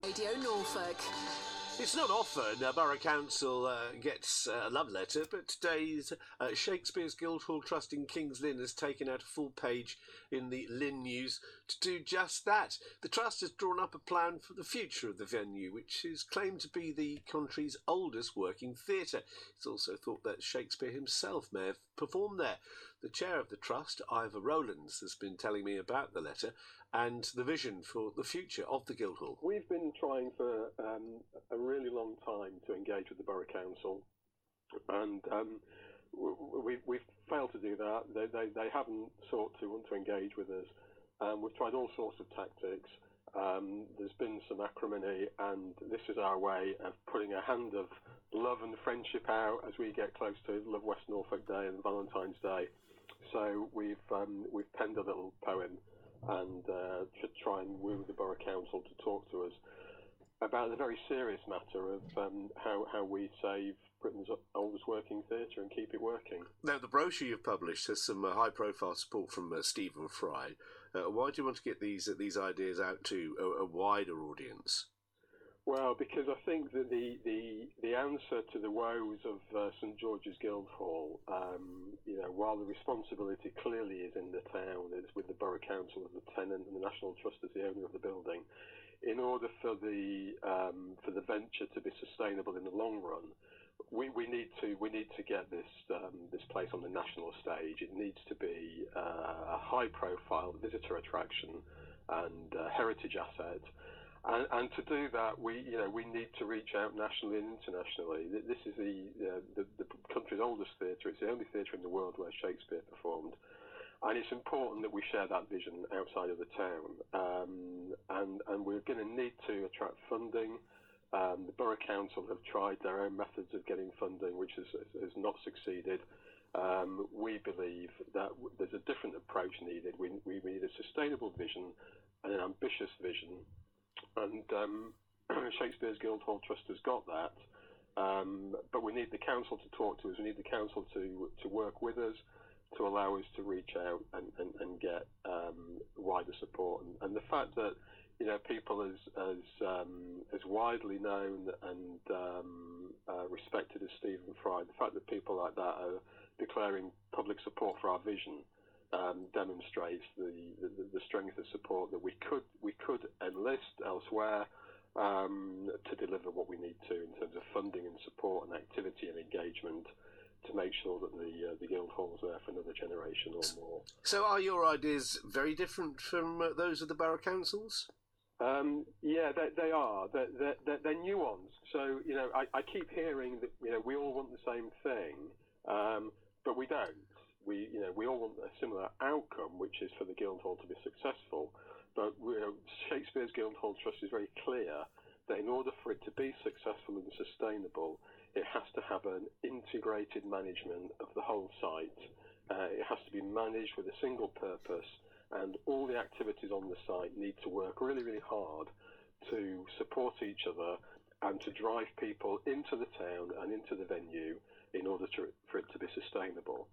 Radio Norfolk. It's not often Borough Council gets a love letter, but today's Shakespeare's Guildhall Trust in King's Lynn has taken out a full page in the Lynn News to do just that. The Trust has drawn up a plan for the future of the venue, which is claimed to be the country's oldest working theatre. It's also thought that Shakespeare himself may have performed there. The chair of the Trust, Ivor Rowlands, has been telling me about the letter and the vision for the future of the Guildhall. We've been trying for a really long time to engage with the Borough Council, and we've failed to do that. They haven't sought to want to engage with us. We've tried all sorts of tactics. There's been some acrimony, and this is our way of putting a hand of love and friendship out as we get close to Love West Norfolk Day and Valentine's Day. So we've penned a little poem and to try and woo the Borough Council to talk to us about the very serious matter of how we save Britain's oldest working theatre and keep it working. Now, the brochure you've published has some high-profile support from Stephen Fry. Why do you want to get these ideas out to a wider audience? Well, because I think that the answer to the woes of St George's Guildhall, while the responsibility clearly is in the town, it's with the Borough Council as the tenant and the National Trust as the owner of the building. In order for the venture to be sustainable in the long run, we need to get this place on the national stage. It needs to be a high-profile visitor attraction and heritage asset. And to do that, we need to reach out nationally and internationally. This is the country's oldest theatre. It's the only theatre in the world where Shakespeare performed, and it's important that we share that vision outside of the town. And we're going to need to attract funding. The Borough Council have tried their own methods of getting funding, which has not succeeded. We believe that there's a different approach needed. We need a sustainable vision and an ambitious vision. And Shakespeare's Guildhall Trust has got that, but we need the council to talk to us. We need the council to work with us, to allow us to reach out and get wider support. And the fact that people as widely known and respected as Stephen Fry, the fact that people like that are declaring public support for our vision demonstrates the strength of support that we could enlist elsewhere to deliver what we need to in terms of funding and support and activity and engagement to make sure that the Guildhall is there for another generation or more. So are your ideas very different from those of the Borough Councils? Yeah, they are. They're nuanced. So I keep hearing that we all want the same thing, but we don't. We all want a similar outcome, which is for the Guildhall to be successful. But Shakespeare's Guildhall Trust is very clear that in order for it to be successful and sustainable, it has to have an integrated management of the whole site. It has to be managed with a single purpose, and all the activities on the site need to work really, really hard to support each other and to drive people into the town and into the venue in order for it to be sustainable.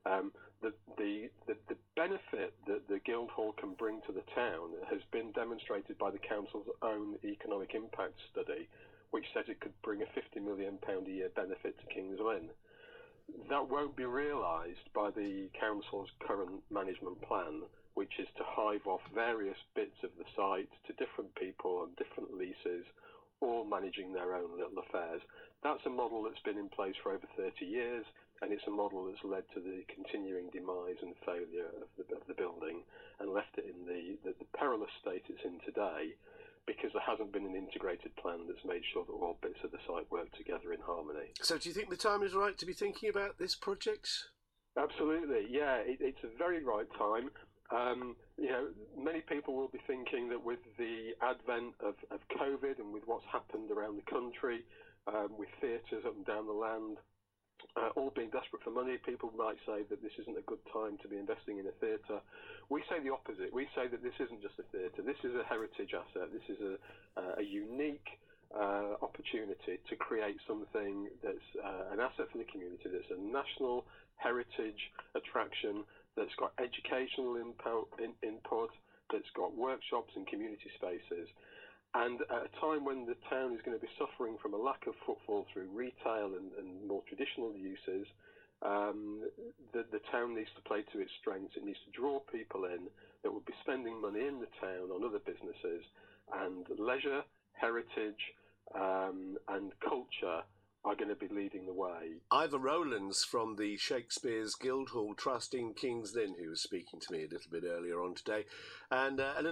The benefit that the Guildhall can bring to the town has been demonstrated by the council's own economic impact study, which says it could bring a £50 million a year benefit to King's Lynn. That won't be realised by the council's current management plan, which is to hive off various bits of the site to different people on different leases, all managing their own little affairs. That's a model that's been in place for over 30 years, and it's a model that's led to the continuing demise and failure of the building and left it in the perilous state it's in today, because there hasn't been an integrated plan that's made sure that all bits of the site work together in harmony. So do you think the time is right to be thinking about this project? Absolutely, yeah. It's a very right time. Many people will be thinking that with the advent of COVID and with what's happened around the country, with theatres up and down the land, all being desperate for money, people might say that this isn't a good time to be investing in a theatre. We say the opposite. We say that this isn't just a theatre. This is a heritage asset. This is a unique opportunity to create something that's an asset for the community, that's a national heritage attraction, that's got educational input, that's got workshops and community spaces. And at a time when the town is going to be suffering from a lack of footfall through retail and more traditional uses, the town needs to play to its strengths. It needs to draw people in that would be spending money in the town on other businesses, and leisure, heritage, and culture are going to be leading the way. Ivor Rowlands from the Shakespeare's Guildhall Trust in King's Lynn, who was speaking to me a little bit earlier on today, and